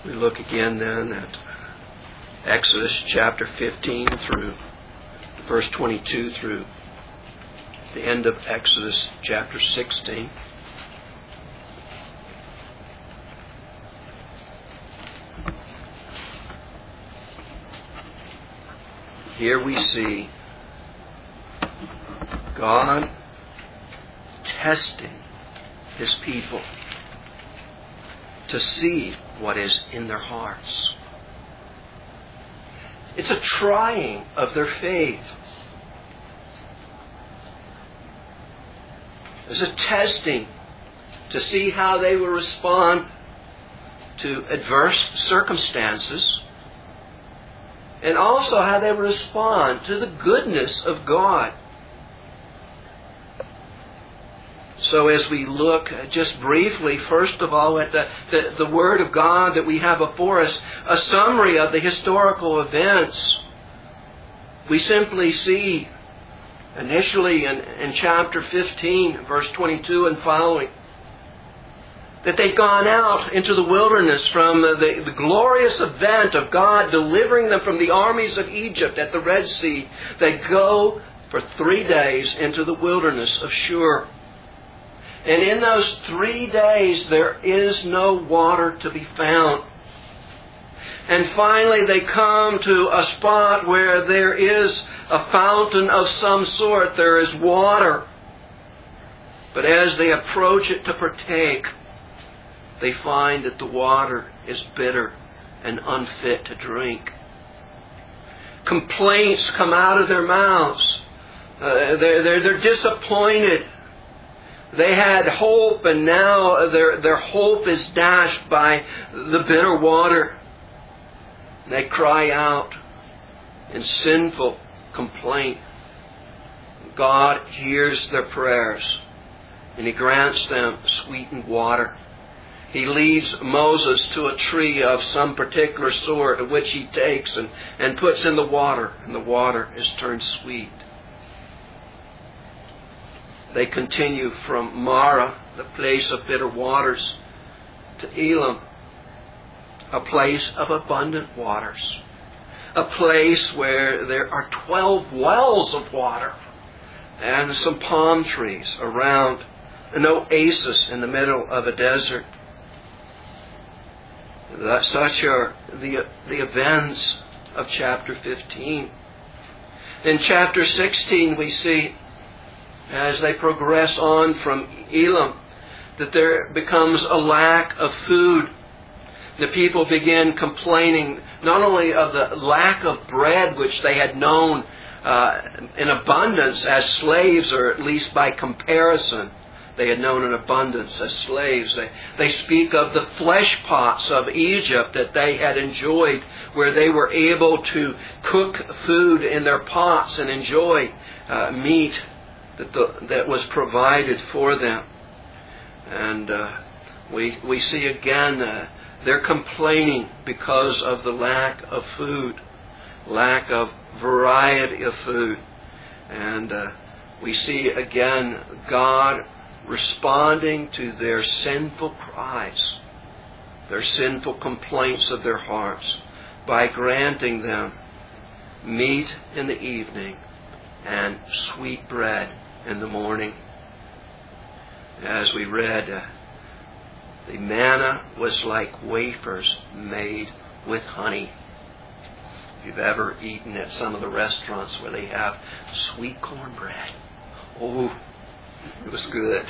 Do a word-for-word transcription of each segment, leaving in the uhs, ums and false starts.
We look again then at Exodus chapter fifteen through verse twenty-two through the end of Exodus chapter sixteen. Here we see God testing His people to see what is in their hearts. It's a trying of their faith. It's a testing to see how they will respond to adverse circumstances, and also how they will respond to the goodness of God. So as we look just briefly, first of all, at the, the, the Word of God that we have before us, a summary of the historical events, we simply see initially in, in chapter fifteen, verse twenty-two and following, that they've gone out into the wilderness from the, the glorious event of God delivering them from the armies of Egypt at the Red Sea. They go for three days into the wilderness of Shur. And in those three days, there is no water to be found. And finally, they come to a spot where there is a fountain of some sort. There is water. But as they approach it to partake, they find that the water is bitter and unfit to drink. Complaints come out of their mouths. Uh, they're, they're, they're disappointed. They had hope, and now their, their hope is dashed by the bitter water. They cry out in sinful complaint. God hears their prayers, and He grants them sweetened water. He leads Moses to a tree of some particular sort, which he takes and, and puts in the water, and the water is turned sweet. They continue from Marah, the place of bitter waters, to Elim, a place of abundant waters, a place where there are twelve wells of water and some palm trees around, an oasis in the middle of a desert. That such are the, the events of chapter fifteen. In chapter sixteen we see, as they progress on from Elim, that there becomes a lack of food. The people begin complaining not only of the lack of bread, which they had known uh, in abundance as slaves, or at least by comparison, they had known in abundance as slaves. They, they speak of the flesh pots of Egypt that they had enjoyed, where they were able to cook food in their pots and enjoy uh, meat that the, that was provided for them. And uh, we we see again uh, they're complaining because of the lack of food, lack of variety of food. And uh, we see again God responding to their sinful cries, their sinful complaints of their hearts, by granting them meat in the evening and sweet bread in the morning. As we read, uh, the manna was like wafers made with honey. If you've ever eaten at some of the restaurants where they have sweet cornbread, oh, it was good.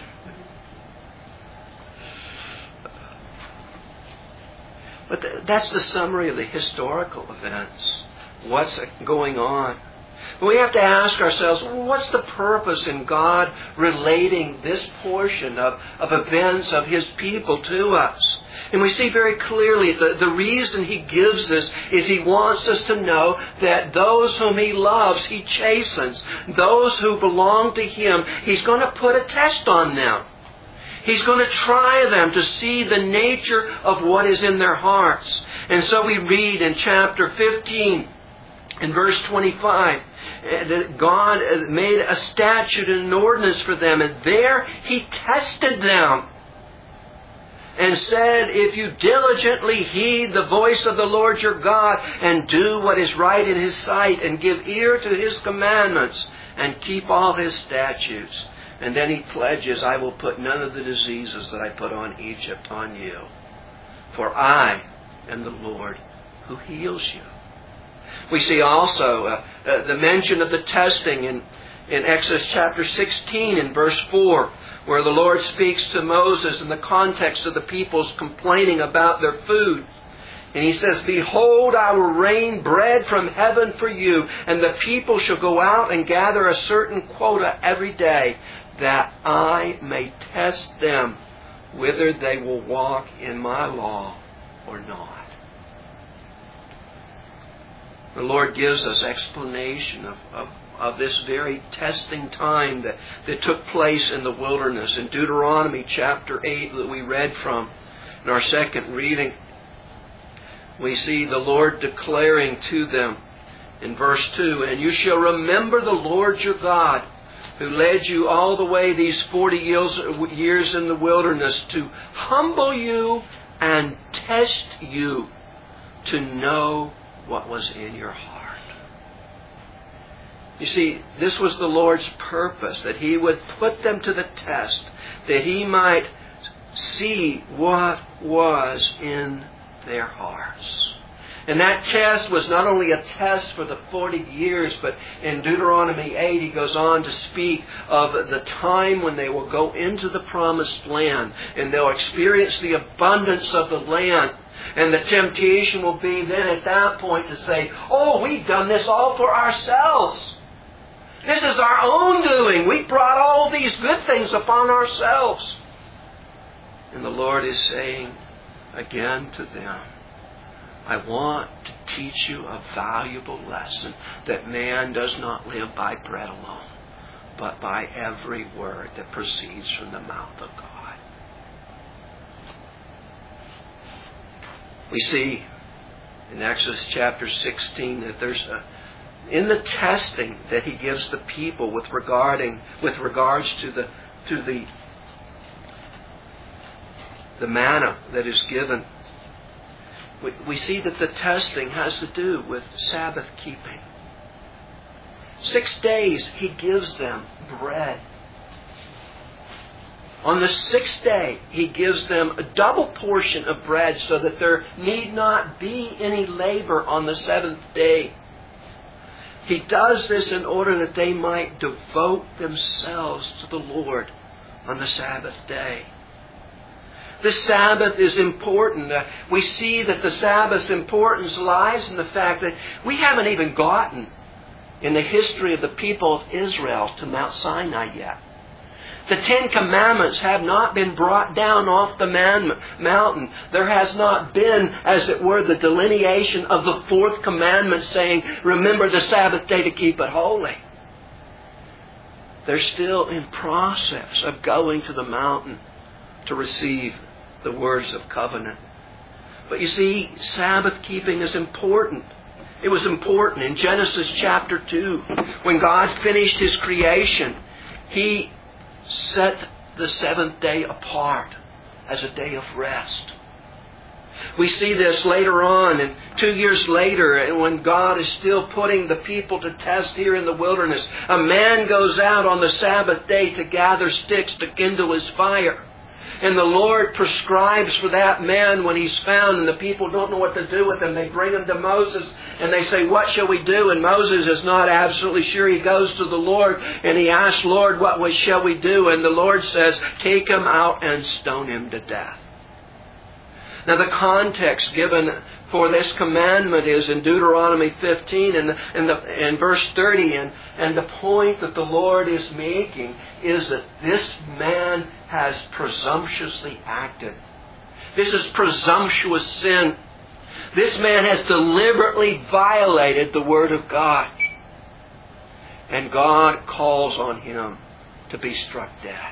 But th- that's the summary of the historical events. What's going on? But we have to ask ourselves, what's the purpose in God relating this portion of, of events of His people to us? And we see very clearly that the reason He gives this is He wants us to know that those whom He loves, He chastens. Those who belong to Him, He's going to put a test on them. He's going to try them to see the nature of what is in their hearts. And so we read in chapter fifteen, in verse twenty-five, that God made a statute and an ordinance for them, and there He tested them. and said, if you diligently heed the voice of the Lord your God and do what is right in His sight and give ear to His commandments and keep all His statutes. And then He pledges, I will put none of the diseases that I put on Egypt on you. For I am the Lord who heals you. We see also uh, uh, the mention of the testing in, in Exodus chapter sixteen in verse four, where the Lord speaks to Moses in the context of the people's complaining about their food. And He says, behold, I will rain bread from heaven for you, and the people shall go out and gather a certain quota every day, that I may test them whether they will walk in my law or not. The Lord gives us explanation of, of, of this very testing time that, that took place in the wilderness. In Deuteronomy chapter eight that we read from in our second reading, we see the Lord declaring to them in verse two, and you shall remember the Lord your God, who led you all the way these forty years in the wilderness, to humble you and test you to know what was in your heart. You see, this was the Lord's purpose, that He would put them to the test, that He might see what was in their hearts. And that test was not only a test for the forty years, but in Deuteronomy eight, He goes on to speak of the time when they will go into the promised land and they'll experience the abundance of the land. And the temptation will be then at that point to say, oh, we've done this all for ourselves. This is our own doing. We brought all these good things upon ourselves. And the Lord is saying again to them, I want to teach you a valuable lesson, that man does not live by bread alone, but by every word that proceeds from the mouth of God. We see in Exodus chapter sixteen that there's a, in the testing that He gives the people with regarding with regards to the to the the manna that is given. We, we see that the testing has to do with Sabbath keeping. Six days He gives them bread. On the sixth day, He gives them a double portion of bread so that there need not be any labor on the seventh day. He does this in order that they might devote themselves to the Lord on the Sabbath day. The Sabbath is important. Uh, we see that the Sabbath's importance lies in the fact that we haven't even gotten in the history of the people of Israel to Mount Sinai yet. The Ten Commandments have not been brought down off the man, mountain. There has not been, as it were, the delineation of the fourth commandment saying, remember the Sabbath day to keep it holy. They're still in process of going to the mountain to receive the words of covenant. But you see, Sabbath keeping is important. It was important in Genesis chapter two. When God finished His creation, He set the seventh day apart as a day of rest. We see this later on, and two years later, and when God is still putting the people to test here in the wilderness, a man goes out on the Sabbath day to gather sticks to kindle his fire. And the Lord prescribes for that man when he's found, and the people don't know what to do with him. They bring him to Moses and they say, what shall we do? And Moses is not absolutely sure. He goes to the Lord and he asks, Lord, what shall we do? And the Lord says, take him out and stone him to death. Now the context given for this commandment is in Deuteronomy fifteen and, and, the, and verse thirty. And, and the point that the Lord is making is that this man has presumptuously acted. This is presumptuous sin. This man has deliberately violated the Word of God. And God calls on him to be struck dead.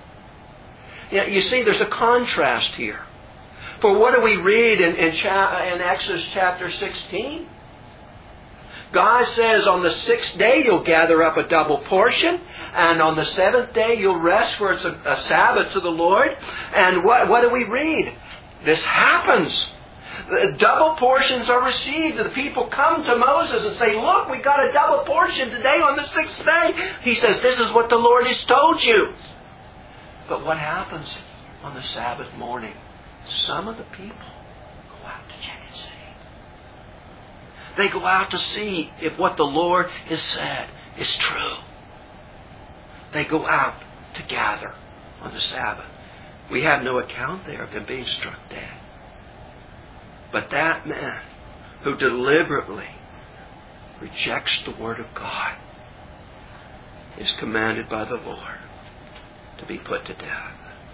You know, you see, there's a contrast here. For what do we read in, in, cha- in Exodus chapter sixteen? God says on the sixth day you'll gather up a double portion, and on the seventh day you'll rest, for it's a, a Sabbath to the Lord. And what, what do we read? This happens. Double portions are received. The people come to Moses and say, look, we got a double portion today on the sixth day. He says, this is what the Lord has told you. But what happens on the Sabbath morning? Some of the people go out to check and see. They go out to see if what the Lord has said is true. They go out to gather on the Sabbath. We have no account there of them being struck dead. But that man who deliberately rejects the Word of God is commanded by the Lord to be put to death.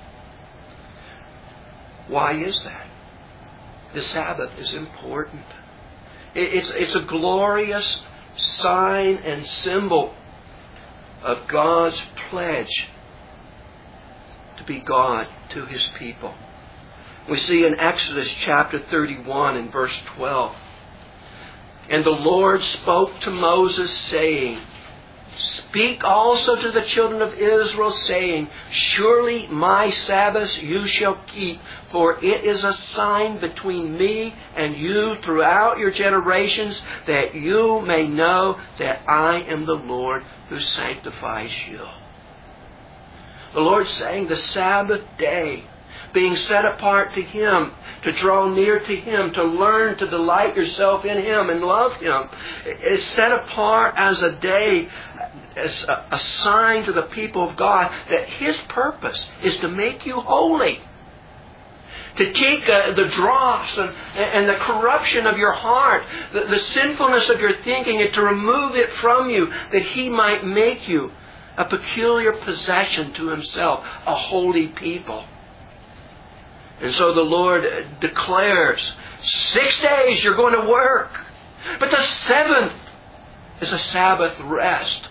Why is that? The Sabbath is important. It's, it's a glorious sign and symbol of God's pledge to be God to His people. We see in Exodus chapter thirty-one and verse twelve, and the Lord spoke to Moses, saying, speak also to the children of Israel, saying, surely my Sabbaths you shall keep, for it is a sign between me and you throughout your generations, that you may know that I am the Lord who sanctifies you. The Lord's saying the Sabbath day, being set apart to Him, to draw near to Him, to learn to delight yourself in Him and love Him, is set apart as a day, as a, a sign to the people of God that His purpose is to make you holy. To take uh, the dross and, and the corruption of your heart, the, the sinfulness of your thinking, and to remove it from you, that He might make you a peculiar possession to Himself, a holy people. And so the Lord declares, six days you're going to work, but the seventh is a Sabbath rest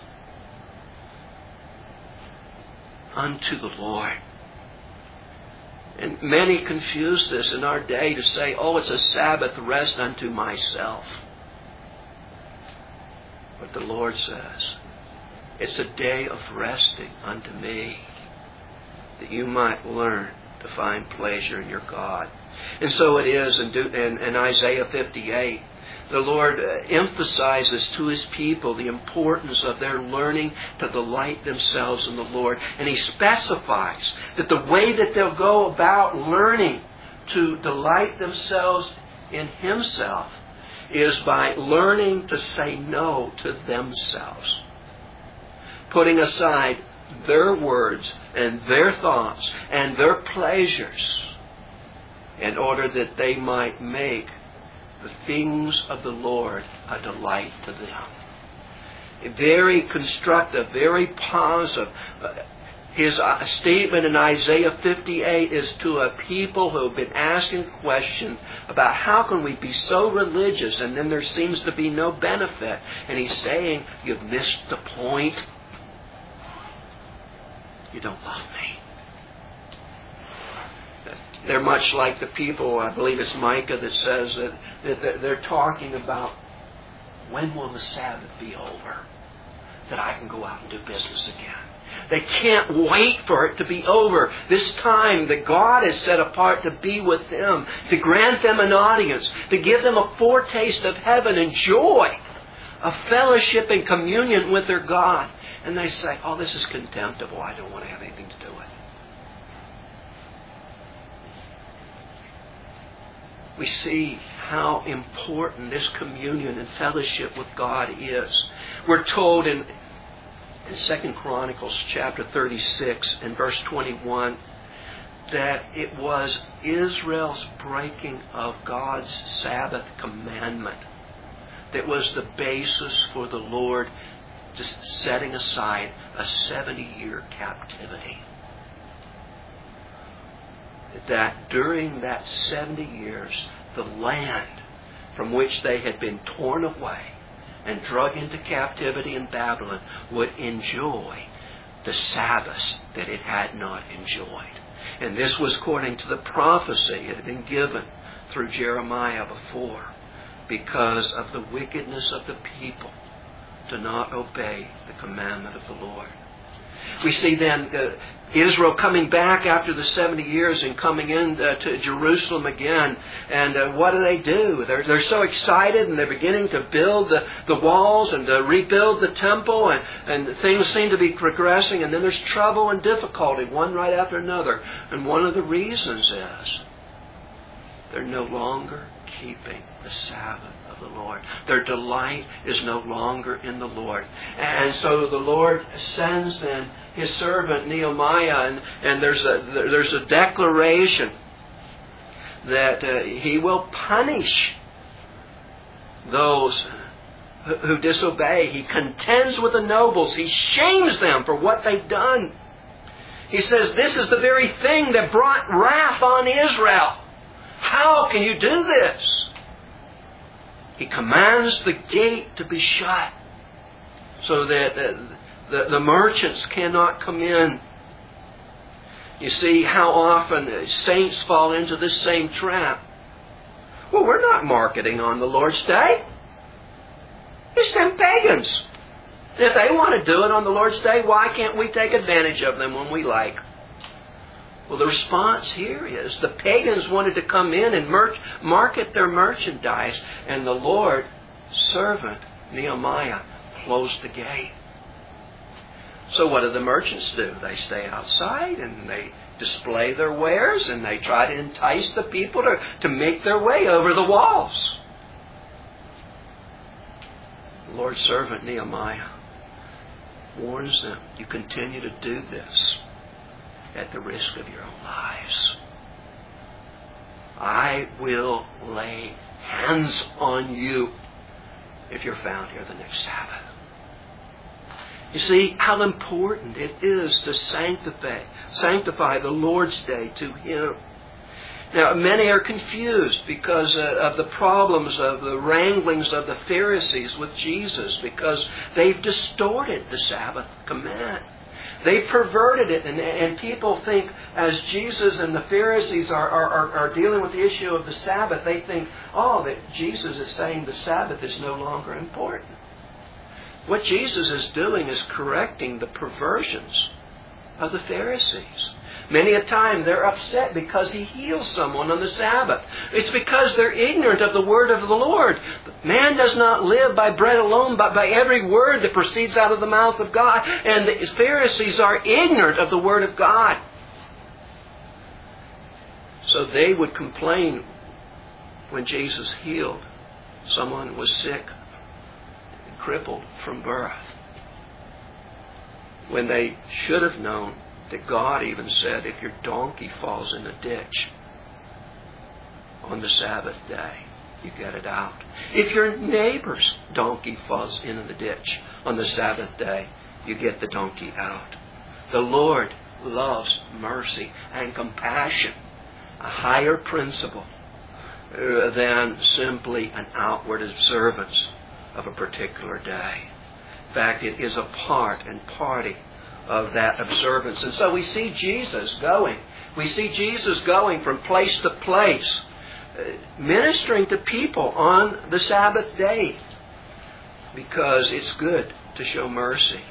unto the Lord. And many confuse this in our day to say, oh, it's a Sabbath rest unto myself. But the Lord says, it's a day of resting unto me, that you might learn to find pleasure in your God. And so it is in, in, in Isaiah fifty-eight. The Lord emphasizes to His people the importance of their learning to delight themselves in the Lord. And He specifies that the way that they'll go about learning to delight themselves in Himself is by learning to say no to themselves. Putting aside their words and their thoughts and their pleasures in order that they might make the things of the Lord a delight to them. Very constructive, very positive. His statement in Isaiah fifty-eight is to a people who have been asking questions about how can we be so religious and then there seems to be no benefit. And He's saying, you've missed the point. You don't love me. They're much like the people, I believe it's Micah that says that, that they're talking about, when will the Sabbath be over? That I can go out and do business again. They can't wait for it to be over. This time that God has set apart to be with them, to grant them an audience, to give them a foretaste of heaven and joy, of fellowship and communion with their God. And they say, oh, this is contemptible. I don't want to have anything to do with it. We see how important this communion and fellowship with God is. We're told in, in Second Chronicles chapter thirty-six and verse twenty-one that it was Israel's breaking of God's Sabbath commandment that was the basis for the Lord just setting aside a seventy-year captivity. That during that seventy years, the land from which they had been torn away and drug into captivity in Babylon would enjoy the Sabbaths that it had not enjoyed. And this was according to the prophecy that had been given through Jeremiah before. because of the wickedness of the people to not obey the commandment of the Lord. We see then uh, Israel coming back after the seventy years and coming in uh, to Jerusalem again. And uh, what do they do? They're, they're so excited, and they're beginning to build the, the walls and to rebuild the temple, and, and things seem to be progressing. And then there's trouble and difficulty, one right after another. And one of the reasons is they're no longer keeping the Sabbath of the Lord. Their delight is no longer in the Lord. And so the Lord sends then His servant Nehemiah, and, and there's a there's a declaration that uh, He will punish those who, who disobey. He contends with the nobles. He shames them for what they've done. He says, this is the very thing that brought wrath on Israel. How can you do this? He commands the gate to be shut so that the, the, the merchants cannot come in. You see how often saints fall into this same trap. Well, we're not marketing on the Lord's Day. It's them pagans. If they want to do it on the Lord's Day, why can't we take advantage of them when we like? Well, the response here is the pagans wanted to come in and mer- market their merchandise, and the Lord's servant, Nehemiah, closed the gate. So what do the merchants do? They stay outside and they display their wares, and they try to entice the people to, to make their way over the walls. The Lord's servant, Nehemiah, warns them, you continue to do this at the risk of your own lives. I will lay hands on you if you're found here the next Sabbath. You see how important it is to sanctify, sanctify the Lord's Day to Him. Now, many are confused because uh, of the problems of the wranglings of the Pharisees with Jesus, because they've distorted the Sabbath command. They've perverted it, and, and people think, as Jesus and the Pharisees are, are, are dealing with the issue of the Sabbath, they think, oh, that Jesus is saying the Sabbath is no longer important. What Jesus is doing is correcting the perversions of the Pharisees. Many a time they're upset because He heals someone on the Sabbath. It's because they're ignorant of the word of the Lord. Man does not live by bread alone, but by every word that proceeds out of the mouth of God. And the Pharisees are ignorant of the word of God. So they would complain when Jesus healed someone who was sick, crippled from birth, when they should have known that God even said, if your donkey falls in a ditch on the Sabbath day, you get it out. If your neighbor's donkey falls in the ditch on the Sabbath day, you get the donkey out. The Lord loves mercy and compassion, a higher principle than simply an outward observance of a particular day. In fact, it is a part and party of that observance. And so we see Jesus going. We see Jesus going from place to place, ministering to people on the Sabbath day, because it's good to show mercy.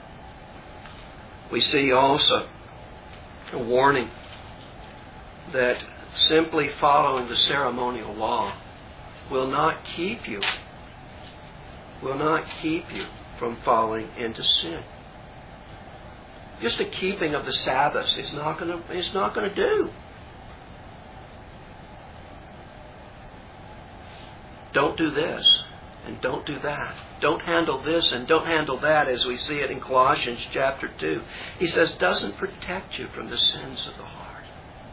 We see also a warning that simply following the ceremonial law will not keep you, will not keep you from falling into sin. Just the keeping of the Sabbaths is not going to, it's not going to do. Don't do this and don't do that. Don't handle this and don't handle that, as we see it in Colossians chapter two. He says, doesn't protect you from the sins of the heart.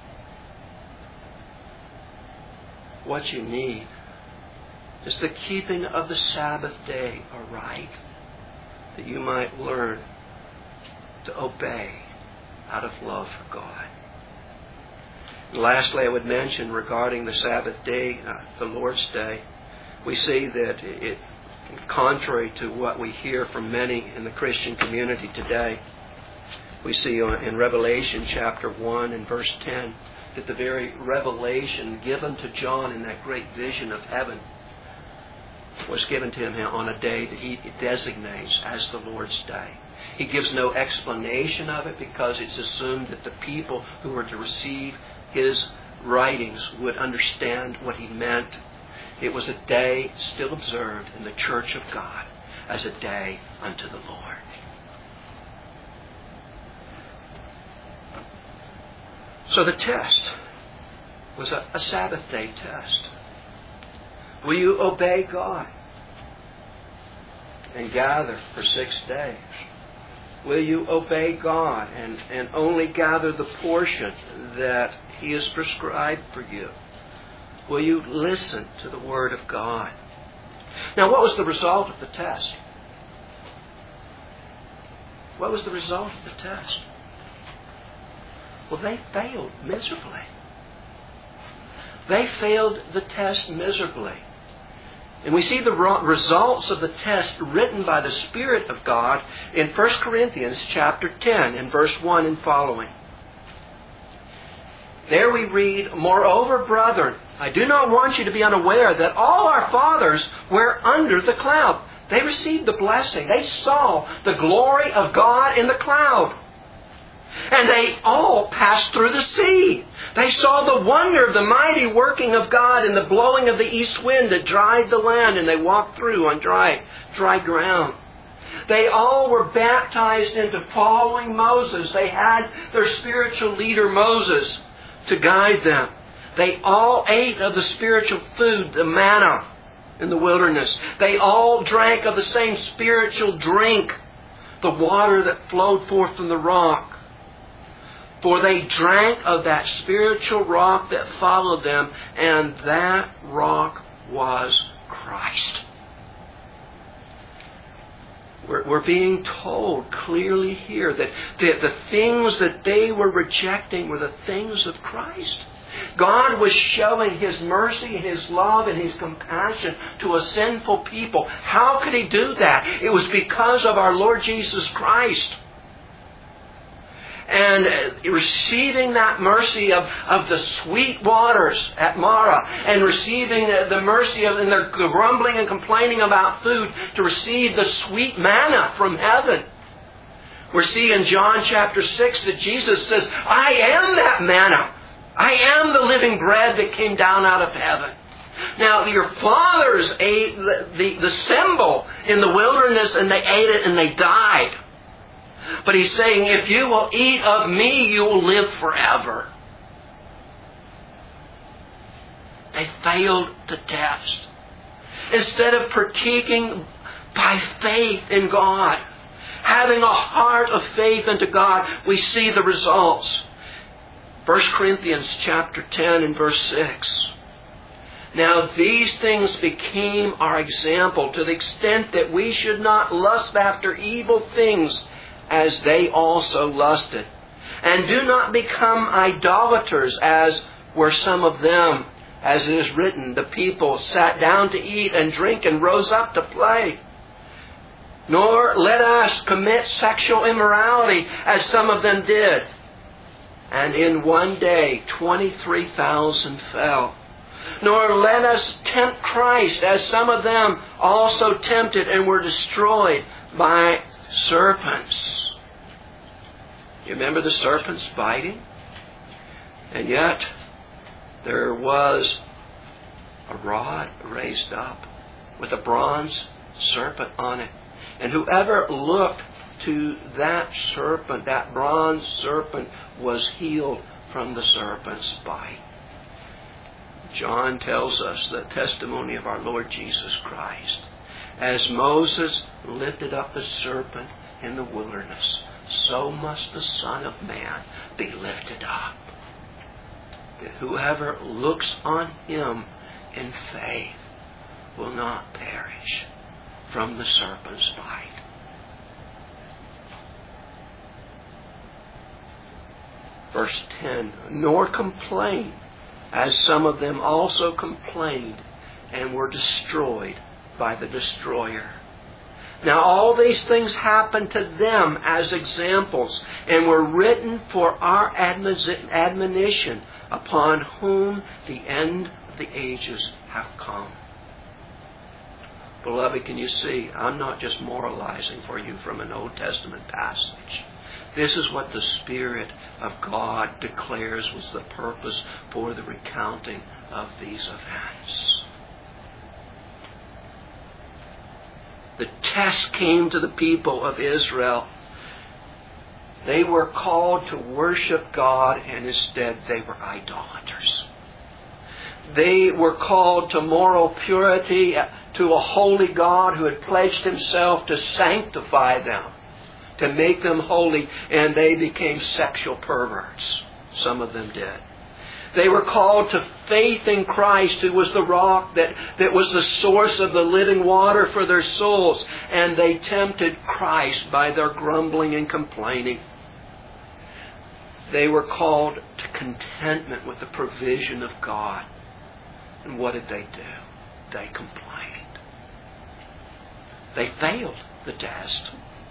What you need is the keeping of the Sabbath day aright, that you might learn to obey out of love for God. And lastly, I would mention regarding the Sabbath day, uh, the Lord's Day, we see that it, contrary to what we hear from many in the Christian community today, we see in Revelation chapter one and verse ten that the very revelation given to John in that great vision of heaven was given to him on a day that he designates as the Lord's Day. He gives no explanation of it because it's assumed that the people who were to receive his writings would understand what he meant. It was a day still observed in the church of God as a day unto the Lord. So the test was a, a Sabbath day test. Will you obey God and gather for six days? Will you obey God and, and only gather the portion that He has prescribed for you? Will you listen to the Word of God? Now, what was the result of the test? What was the result of the test? Well, they failed miserably. They failed the test miserably. And we see the results of the test written by the Spirit of God in First Corinthians chapter ten and verse one and following. There we read, "Moreover, brethren, I do not want you to be unaware that all our fathers were under the cloud." They received the blessing. They saw the glory of God in the cloud. And they all passed through the sea. They saw the wonder of the mighty working of God in the blowing of the east wind that dried the land, and they walked through on dry, dry ground. They all were baptized into following Moses. They had their spiritual leader Moses to guide them. They all ate of the spiritual food, the manna in the wilderness. They all drank of the same spiritual drink, the water that flowed forth from the rock. For they drank of that spiritual rock that followed them, and that rock was Christ. We're, we're being told clearly here that the, the things that they were rejecting were the things of Christ. God was showing His mercy, His love, and His compassion to a sinful people. How could He do that? It was because of our Lord Jesus Christ. And receiving that mercy of, of the sweet waters at Marah, and receiving the mercy of, and their grumbling and complaining about food, to receive the sweet manna from heaven. We see in John chapter six that Jesus says, "I am that manna. I am the living bread that came down out of heaven." Now, your fathers ate the, the, the symbol in the wilderness, and they ate it and they died. But He's saying, if you will eat of me, you will live forever. They failed the test. Instead of partaking by faith in God, having a heart of faith unto God, we see the results. First Corinthians chapter ten and verse six. "Now these things became our example, to the extent that we should not lust after evil things, as they also lusted. And do not become idolaters, as were some of them. As it is written, the people sat down to eat and drink and rose up to play. Nor let us commit sexual immorality, as some of them did. And in one day twenty-three thousand fell. Nor let us tempt Christ, as some of them also tempted and were destroyed by serpents." You remember the serpents biting? And yet there was a rod raised up with a bronze serpent on it. And whoever looked to that serpent, that bronze serpent, was healed from the serpent's bite. John tells us the testimony of our Lord Jesus Christ. As Moses lifted up the serpent in the wilderness, so must the Son of Man be lifted up, that whoever looks on Him in faith will not perish from the serpent's bite. Verse ten, "Nor complain, as some of them also complained and were destroyed by the destroyer." Now all these things happened to them as examples, and were written for our admonition, upon whom the end of the ages have come. Beloved, can you see? I'm not just moralizing for you from an Old Testament passage. This is what the Spirit of God declares was the purpose for the recounting of these events. The test came to the people of Israel. They were called to worship God, and instead they were idolaters. They were called to moral purity, to a holy God who had pledged Himself to sanctify them, to make them holy, and they became sexual perverts. Some of them did. They were called to faith in Christ, who was the rock that, that was the source of the living water for their souls, and they tempted Christ by their grumbling and complaining. They were called to contentment with the provision of God. And what did they do? They complained. They failed the test.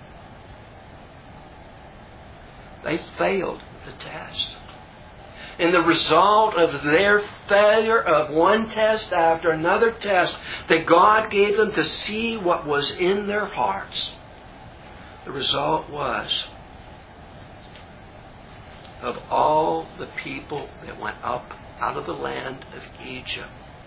They failed the test. And the result of their failure of one test after another test that God gave them to see what was in their hearts, the result was, of all the people that went up out of the land of Egypt,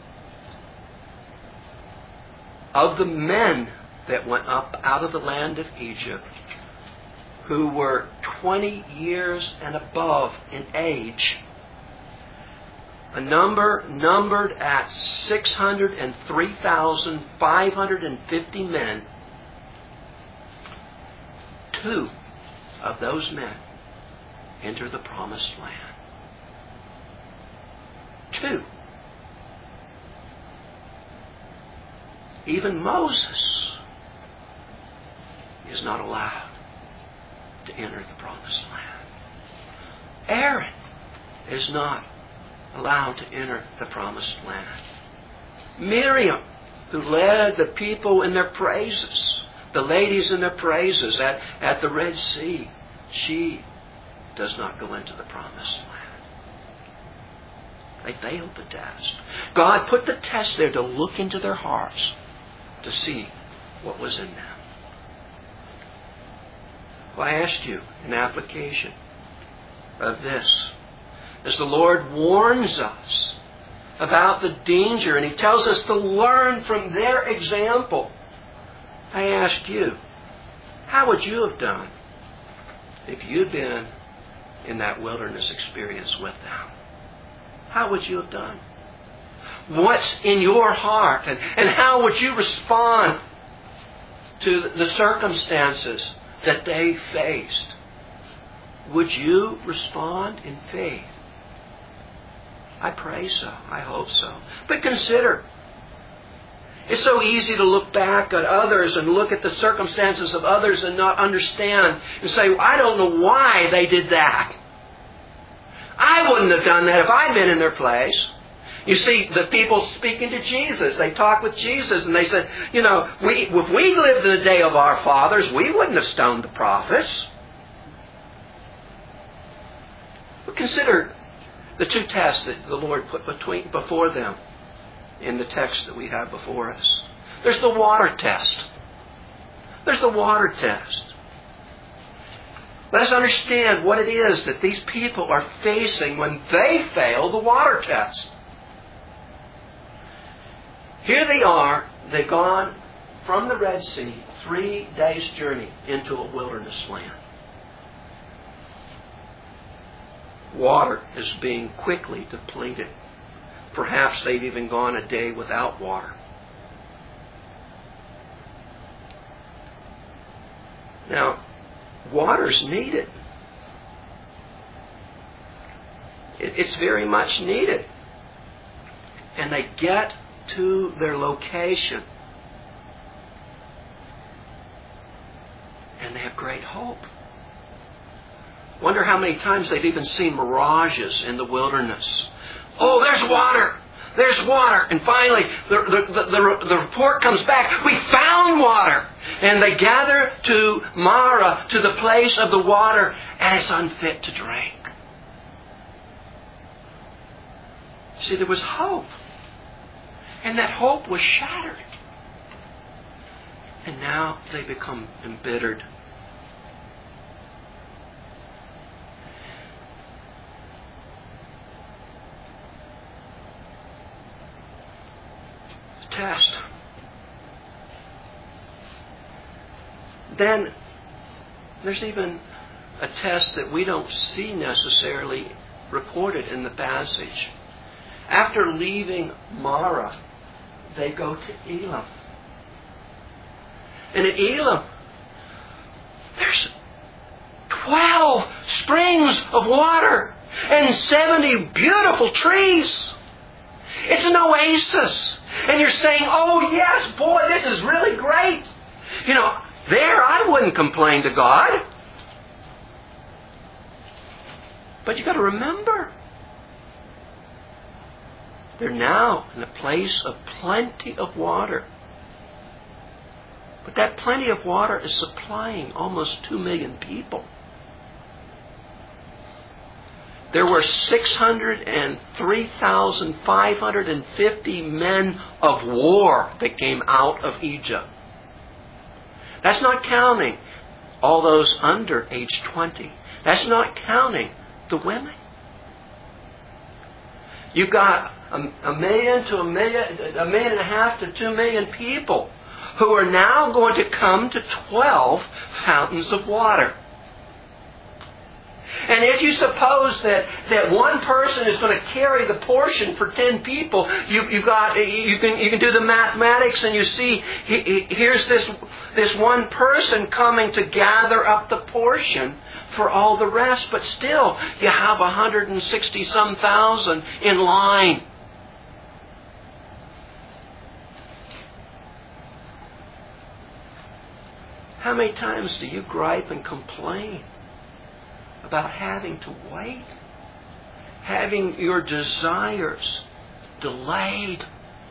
of the men that went up out of the land of Egypt, who were twenty years and above in age, a number numbered at six hundred three thousand five hundred fifty men, two of those men enter the promised land. Two. Even Moses is not allowed to enter the promised land. Aaron is not allowed to enter the promised land. Miriam, who led the people in their praises, the ladies in their praises at, at the Red Sea, she does not go into the promised land. They failed the test. God put the test there to look into their hearts, to see what was in them. Well, I asked you an application of this. As the Lord warns us about the danger, and He tells us to learn from their example, I ask you, how would you have done if you'd been in that wilderness experience with them? How would you have done? What's in your heart? And, and how would you respond to the circumstances that they faced? Would you respond in faith? I pray so. I hope so. But consider, it's so easy to look back at others and look at the circumstances of others and not understand and say, well, I don't know why they did that. I wouldn't have done that if I'd been in their place. You see, the people speaking to Jesus, they talked with Jesus and they said, you know, we, if we lived in the day of our fathers, we wouldn't have stoned the prophets. But consider the two tests that the Lord put between before them in the text that we have before us. There's the water test. There's the water test. Let us understand what it is that these people are facing when they fail the water test. Here they are. They've gone from the Red Sea, three days' journey into a wilderness land. Water is being quickly depleted. Perhaps they've even gone a day without water. Now, water's needed. It's very much needed. And they get to their location. And they have great hope. Wonder how many times they've even seen mirages in the wilderness. Oh, there's water! There's water! And finally, the, the, the, the, the report comes back. We found water! And they gather to Marah, to the place of the water, and it's unfit to drink. See, there was hope. And that hope was shattered. And now they become embittered. The test. Then there's even a test that we don't see necessarily recorded in the passage. After leaving Marah, they go to Elim. And at Elim, there's twelve springs of water and seventy beautiful trees. It's an oasis. And you're saying, oh yes, boy, this is really great. You know, there I wouldn't complain to God. But you've got to remember, they're now in a place of plenty of water. But that plenty of water is supplying almost two million people. There were six hundred three thousand five hundred fifty men of war that came out of Egypt. That's not counting all those under age twenty. That's not counting the women. You've got a, a million to a million, a million and a half to two million people who are now going to come to twelve fountains of water. And if you suppose that, that one person is going to carry the portion for ten people, you, you've got, you can, you can do the mathematics and you see he, he, here's this, this one person coming to gather up the portion for all the rest. But still, you have one hundred sixty some thousand in line. How many times do you gripe and complain about having to wait? Having your desires delayed?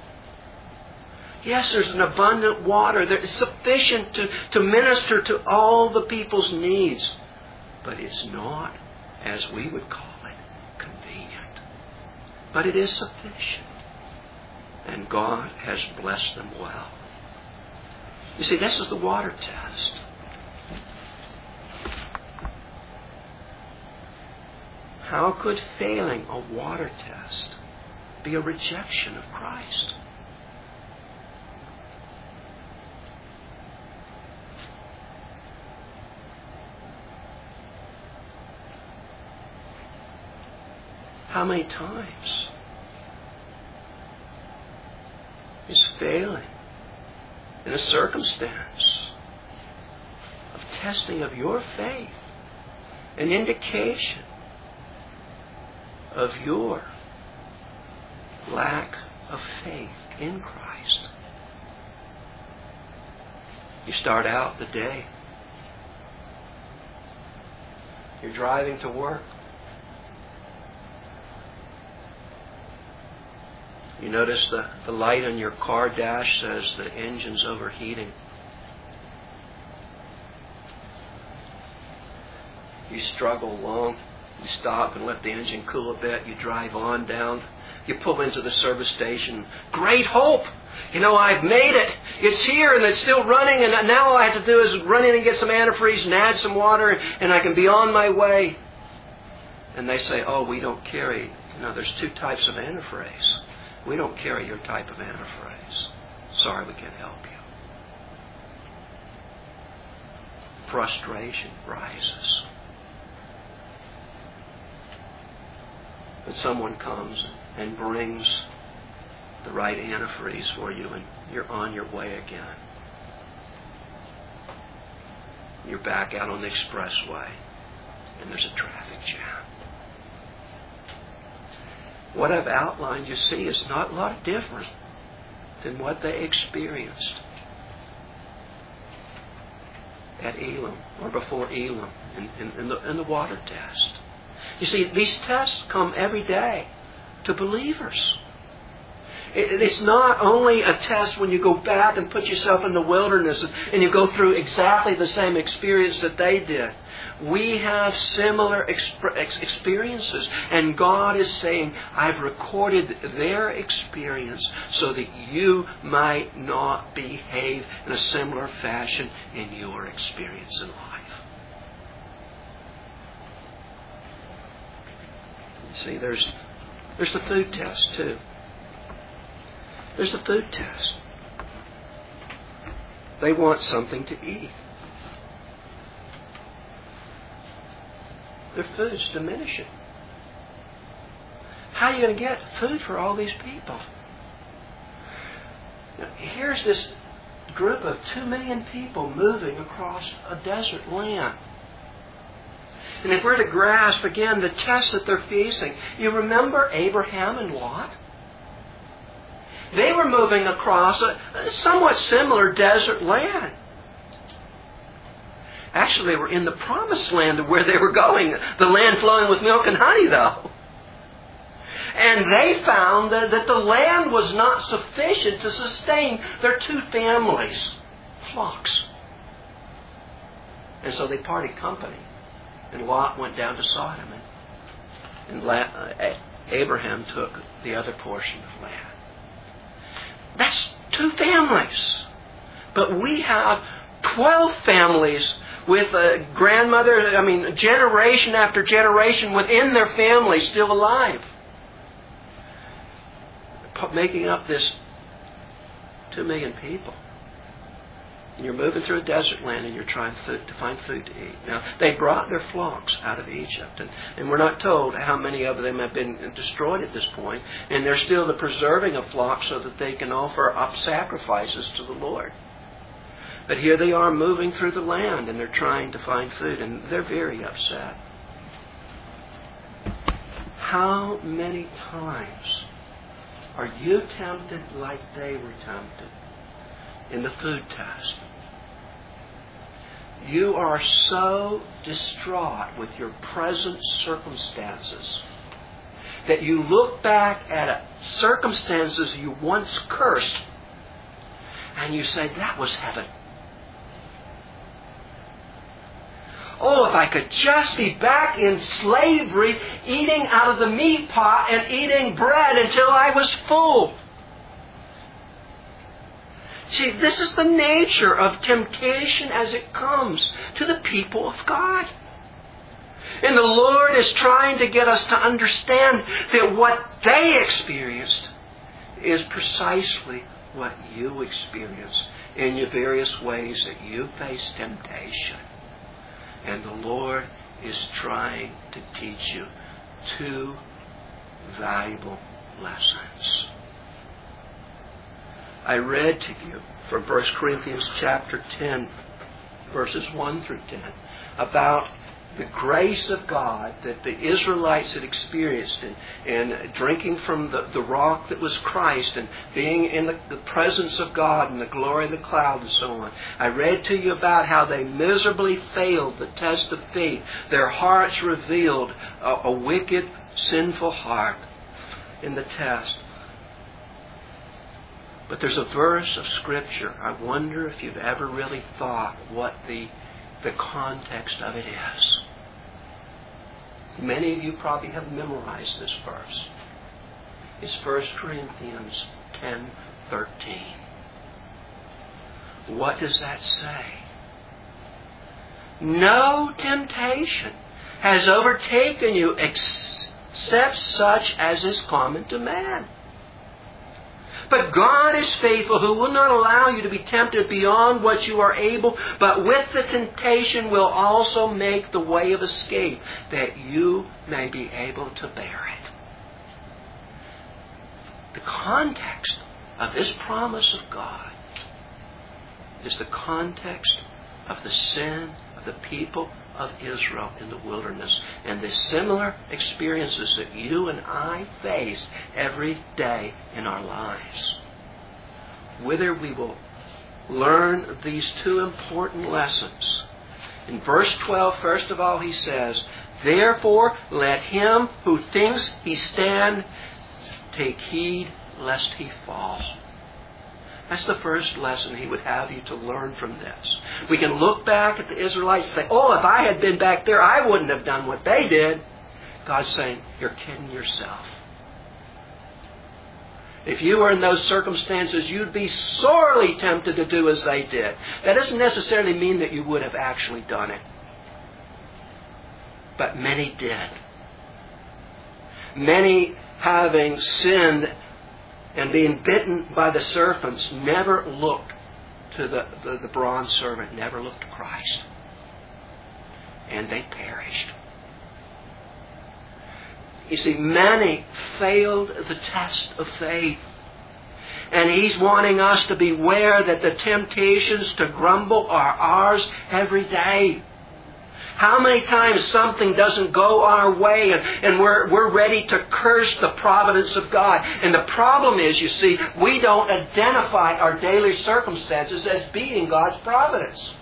Yes, there's an abundant water that is sufficient to, to minister to all the people's needs. But it's not, as we would call it, convenient. But it is sufficient. And God has blessed them well. You see, this is the water test. How could failing a water test be a rejection of Christ? How many times is failing in a circumstance of testing of your faith an indication of your lack of faith in Christ? You start out the day. You're driving to work. You notice the, the light on your car dash says the engine's overheating. You struggle along. You stop and let the engine cool a bit. You drive on down. You pull into the service station. Great hope! You know, I've made it. It's here and it's still running, and now all I have to do is run in and get some antifreeze and add some water, and I can be on my way. And they say, oh, we don't carry. You know, there's two types of antifreeze. We don't carry your type of antifreeze. Sorry, we can't help you. Frustration rises. But someone comes and brings the right antifreeze for you, and you're on your way again. You're back out on the expressway, and there's a traffic jam. What I've outlined, you see, is not a lot different than what they experienced at Elim, or before Elim, in, in, in, the, in the water test. You see, these tests come every day to believers. It's not only a test when you go back and put yourself in the wilderness and you go through exactly the same experience that they did. We have similar experiences. And God is saying, I've recorded their experience so that you might not behave in a similar fashion in your experience in life. See, there's, there's the food test too. There's the food test. They want something to eat. Their food's diminishing. How are you going to get food for all these people? Now, here's this group of two million people moving across a desert land. And if we're to grasp again the test that they're facing, you remember Abraham and Lot? They were moving across a, a somewhat similar desert land. Actually, they were in the promised land of where they were going, the land flowing with milk and honey, though. And they found that, that the land was not sufficient to sustain their two families' flocks. And so they parted company. And Lot went down to Sodom. And, and La, uh, Abraham took the other portion of land. That's two families. But we have twelve families with a grandmother, I mean, generation after generation within their family still alive. Making up this two million people. And you're moving through a desert land and you're trying food, to find food to eat. Now, they brought their flocks out of Egypt. And, and we're not told how many of them have been destroyed at this point. And they're still the preserving of flocks so that they can offer up sacrifices to the Lord. But here they are moving through the land and they're trying to find food. And they're very upset. How many times are you tempted like they were tempted in the food test? You are so distraught with your present circumstances that you look back at circumstances you once cursed and you say, that was heaven. Oh, if I could just be back in slavery, eating out of the meat pot and eating bread until I was full. See, this is the nature of temptation as it comes to the people of God. And the Lord is trying to get us to understand that what they experienced is precisely what you experience in your various ways that you face temptation. And the Lord is trying to teach you two valuable lessons. I read to you from First Corinthians chapter ten, verses one through ten, about the grace of God that the Israelites had experienced in, in drinking from the, the rock that was Christ and being in the, the presence of God and the glory of the cloud and so on. I read to you about how they miserably failed the test of faith. Their hearts revealed a, a wicked, sinful heart in the test. But there's a verse of Scripture. I wonder if you've ever really thought what the the context of it is. Many of you probably have memorized this verse. It's First Corinthians ten thirteen. What does that say? No temptation has overtaken you except such as is common to man. But God is faithful, who will not allow you to be tempted beyond what you are able, but with the temptation will also make the way of escape, that you may be able to bear it. The context of this promise of God is the context of the sin of the people of Israel in the wilderness and the similar experiences that you and I face every day in our lives. Whether we will learn these two important lessons. In verse twelve, first of all, he says, therefore let him who thinks he stand take heed lest he fall. That's the first lesson he would have you to learn from this. We can look back at the Israelites and say, oh, if I had been back there, I wouldn't have done what they did. God's saying, you're kidding yourself. If you were in those circumstances, you'd be sorely tempted to do as they did. That doesn't necessarily mean that you would have actually done it. But many did. Many, having sinned and being bitten by the serpents, never looked to the, the, the bronze serpent, never looked to Christ. And they perished. You see, many failed the test of faith. And He's wanting us to beware that the temptations to grumble are ours every day. How many times something doesn't go our way and, and we're, we're ready to curse the providence of God. And the problem is, you see, we don't identify our daily circumstances as being God's providence.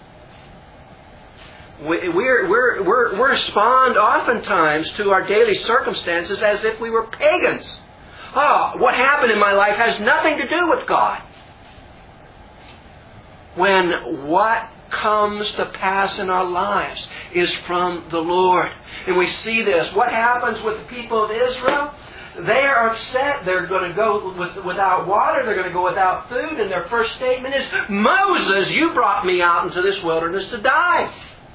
We, we're, we're, we're, we respond oftentimes to our daily circumstances as if we were pagans. Oh, what happened in my life has nothing to do with God. When what comes to pass in our lives is from the Lord. And we see this. What happens with the people of Israel? They are upset. They're going to go with, without water. They're going to go without food. And their first statement is, Moses, you brought me out into this wilderness to die.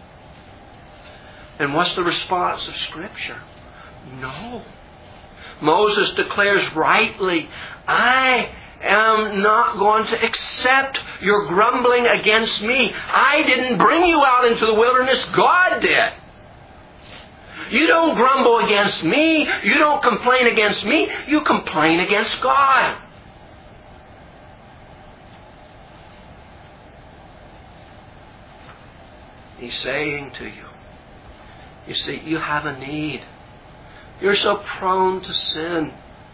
And what's the response of Scripture? No. Moses declares rightly, I am not going to accept your grumbling against me. I didn't bring you out into the wilderness. God did. You don't grumble against me. You don't complain against me. You complain against God. He's saying to you, you see, you have a need. You're so prone to sin.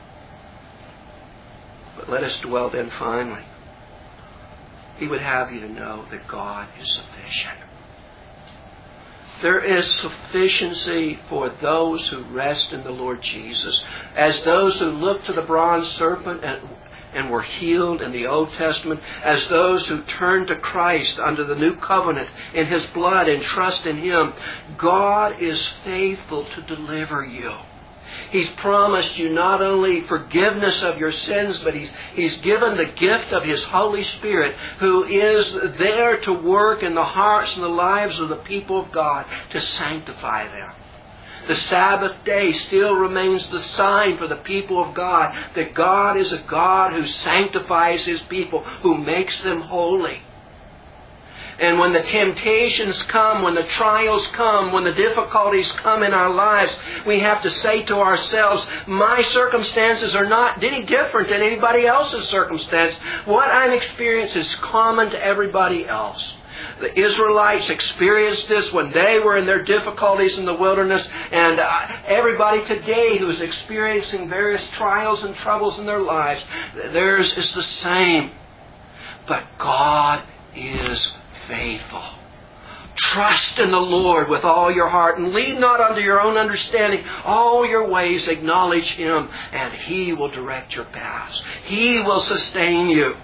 But let us dwell then finally. He would have you to know that God is sufficient. There is sufficiency for those who rest in the Lord Jesus. As those who look to the bronze serpent and, and were healed in the Old Testament, as those who turn to Christ under the new covenant in His blood and trust in Him, God is faithful to deliver you. He's promised you not only forgiveness of your sins, but He's, He's given the gift of His Holy Spirit, who is there to work in the hearts and the lives of the people of God to sanctify them. The Sabbath day still remains the sign for the people of God that God is a God who sanctifies His people, who makes them holy. And when the temptations come, when the trials come, when the difficulties come in our lives, we have to say to ourselves, my circumstances are not any different than anybody else's circumstance. What I'm experiencing is common to everybody else. The Israelites experienced this when they were in their difficulties in the wilderness, and uh, everybody today who is experiencing various trials and troubles in their lives, theirs is the same. But God is faithful. Trust in the Lord with all your heart and lean not unto your own understanding. All your ways acknowledge Him, and He will direct your paths. He will sustain you.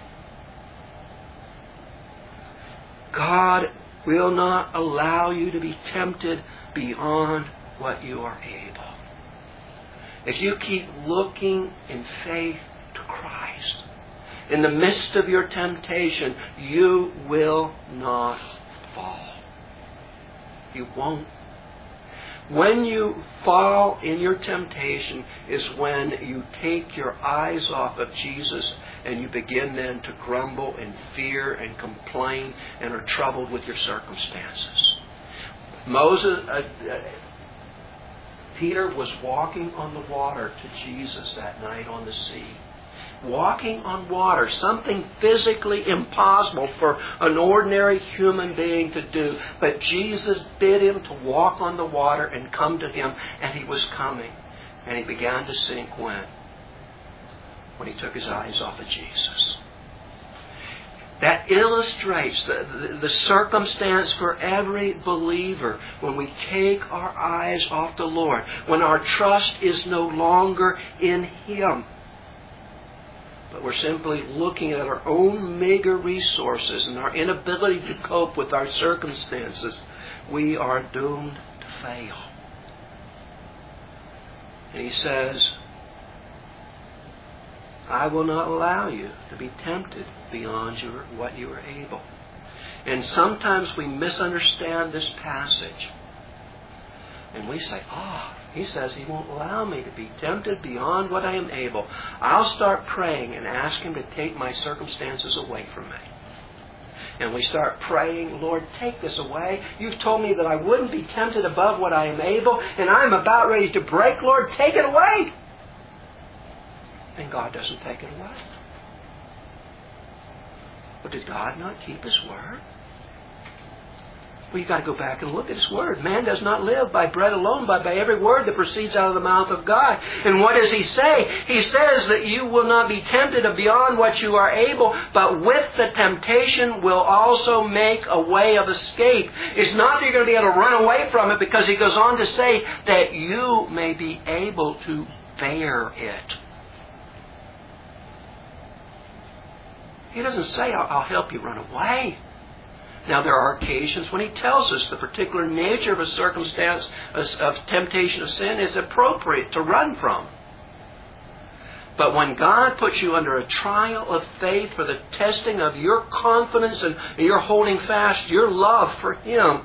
God will not allow you to be tempted beyond what you are able. If you keep looking in faith to Christ, in the midst of your temptation, you will not fall. You won't. When you fall in your temptation is when you take your eyes off of Jesus and you begin then to grumble and fear and complain and are troubled with your circumstances. Moses, uh, uh, Peter was walking on the water to Jesus that night on the sea. Walking on water, something physically impossible for an ordinary human being to do. But Jesus bid him to walk on the water and come to Him, and he was coming. And he began to sink when? When he took his eyes off of Jesus. That illustrates the, the, the circumstance for every believer when we take our eyes off the Lord, when our trust is no longer in Him. but we're simply looking at our own meager resources and our inability to cope with our circumstances, we are doomed to fail. And He says, I will not allow you to be tempted beyond your, what you are able. And sometimes we misunderstand this passage. And we say, oh, He says He won't allow me to be tempted beyond what I am able. I'll start praying and ask Him to take my circumstances away from me. And we start praying, Lord, take this away. You've told me that I wouldn't be tempted above what I am able, and I'm about ready to break. Lord, take it away. And God doesn't take it away. But did God not keep His word? Well, you've got to go back and look at His word. Man does not live by bread alone, but by every word that proceeds out of the mouth of God. And what does He say? He says that you will not be tempted beyond what you are able, but with the temptation will also make a way of escape. It's not that you're going to be able to run away from it, because He goes on to say that you may be able to bear it. He doesn't say, I'll, I'll help you run away. Now, there are occasions when He tells us the particular nature of a circumstance of temptation of sin is appropriate to run from. But when God puts you under a trial of faith for the testing of your confidence and your holding fast your love for Him,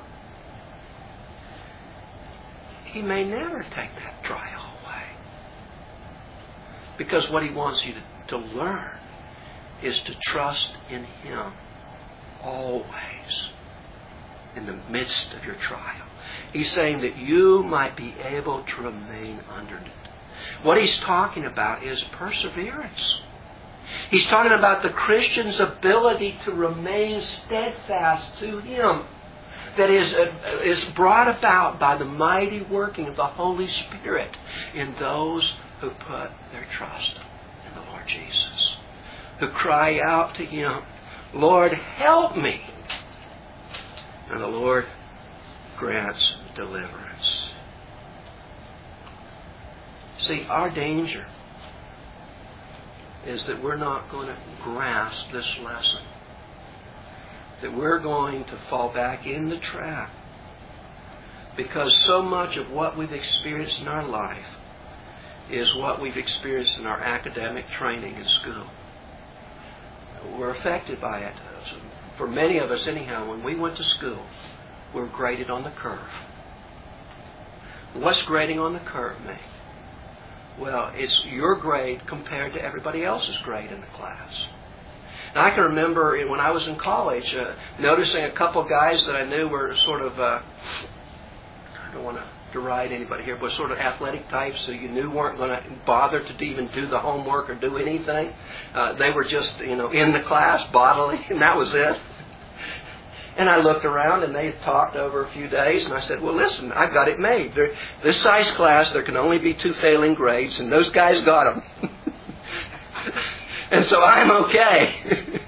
He may never take that trial away. Because what He wants you to, to learn is to trust in Him always in the midst of your trial. He's saying that you might be able to remain under it. What He's talking about is perseverance. He's talking about the Christian's ability to remain steadfast to Him, that is, uh, is brought about by the mighty working of the Holy Spirit in those who put their trust in the Lord Jesus, who cry out to Him, Lord, help me. And the Lord grants deliverance. See, our danger is that we're not going to grasp this lesson. That we're going to fall back in the trap. Because so much of what we've experienced in our life is what we've experienced in our academic training in school. We're affected by it. For many of us, anyhow, when we went to school, we were graded on the curve. What's grading on the curve mean? Well, it's your grade compared to everybody else's grade in the class. Now, I can remember when I was in college, uh, noticing a couple of guys that I knew were sort of, uh, I don't want to deride anybody here, but sort of athletic types who you knew weren't going to bother to even do the homework or do anything. Uh, they were just, you know, in the class bodily, and that was it. And I looked around, and they had talked over a few days, and I said, well, listen, I've got it made. They're, this size class, there can only be two failing grades, and those guys got them. And so I'm okay.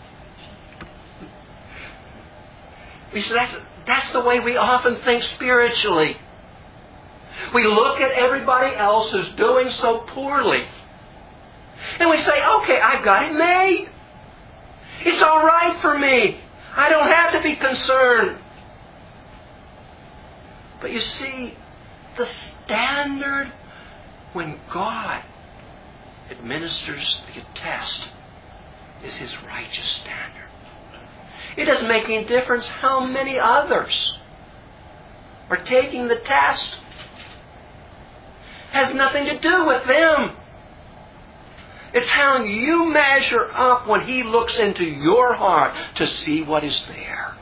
We said, that's, that's the way we often think spiritually. We look at everybody else who's doing so poorly. And we say, okay, I've got it made. It's all right for me. I don't have to be concerned. But you see, the standard when God administers the test is His righteous standard. It doesn't make any difference how many others are taking the test. It has nothing to do with them. It's how you measure up when He looks into your heart to see what is there.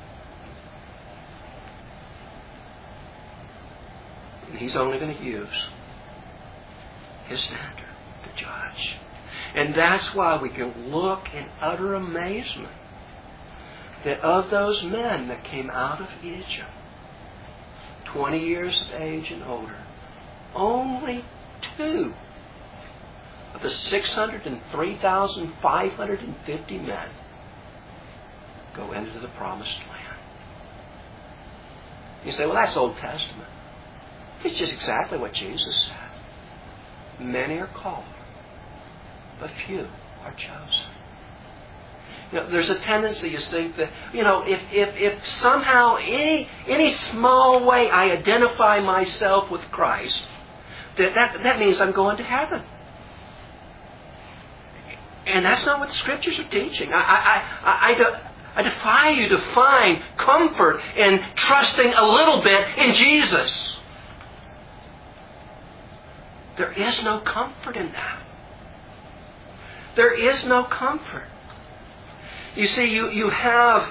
And He's only going to use His standard to judge. And that's why we can look in utter amazement that of those men that came out of Egypt, twenty years of age and older, only two of the six hundred three thousand five hundred fifty men go into the promised land. You say, well, that's Old Testament. It's just exactly what Jesus said. Many are called, but few are chosen. You know, there's a tendency, you see, that, you know, if, if, if somehow, any, any small way I identify myself with Christ, that, that, that means I'm going to heaven. And that's not what the Scriptures are teaching. I, I, I, I, de- I defy you to find comfort in trusting a little bit in Jesus. There is no comfort in that. There is no comfort. You see, you, you have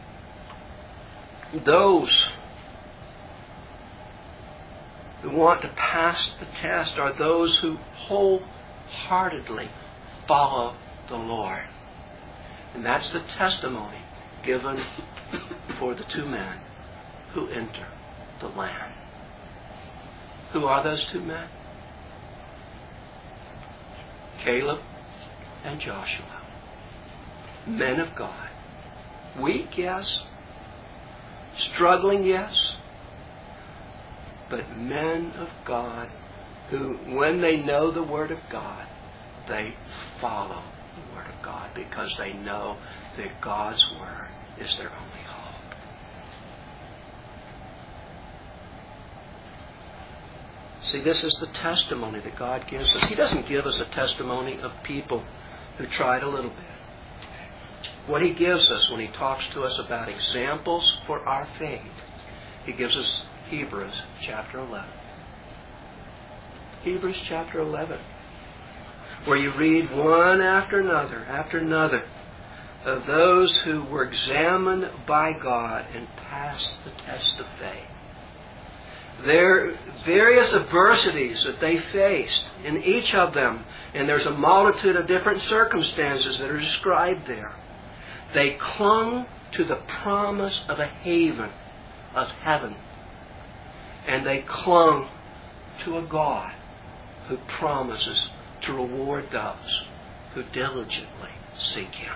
those who want to pass the test are those who wholeheartedly follow the Lord. And that's the testimony given for the two men who enter the land. Who are those two men? Caleb and Joshua. Men of God. Weak, yes. Struggling, yes. But men of God who, when they know the Word of God, they follow the Word of God because they know that God's Word is their only hope. See, this is the testimony that God gives us. He doesn't give us a testimony of people who tried a little bit. What He gives us when He talks to us about examples for our faith, He gives us Hebrews chapter eleven. Hebrews chapter eleven. Where you read one after another, after another, of those who were examined by God and passed the test of faith. There are various adversities that they faced in each of them, and there's a multitude of different circumstances that are described there. They clung to the promise of a haven, of heaven, and they clung to a God who promises to reward those who diligently seek Him.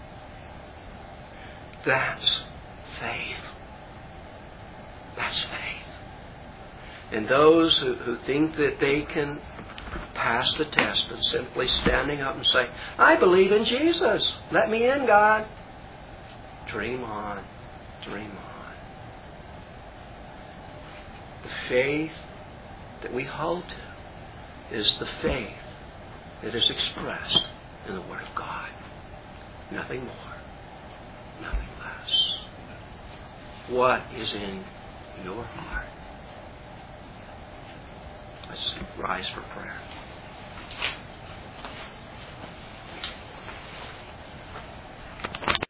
That's faith. That's faith. And those who, who think that they can pass the test of simply standing up and say, I believe in Jesus. Let me in, God. Dream on. Dream on. The faith that we hold to is the faith that is expressed in the Word of God. Nothing more. Nothing less. What is in your heart? Let's rise for prayer.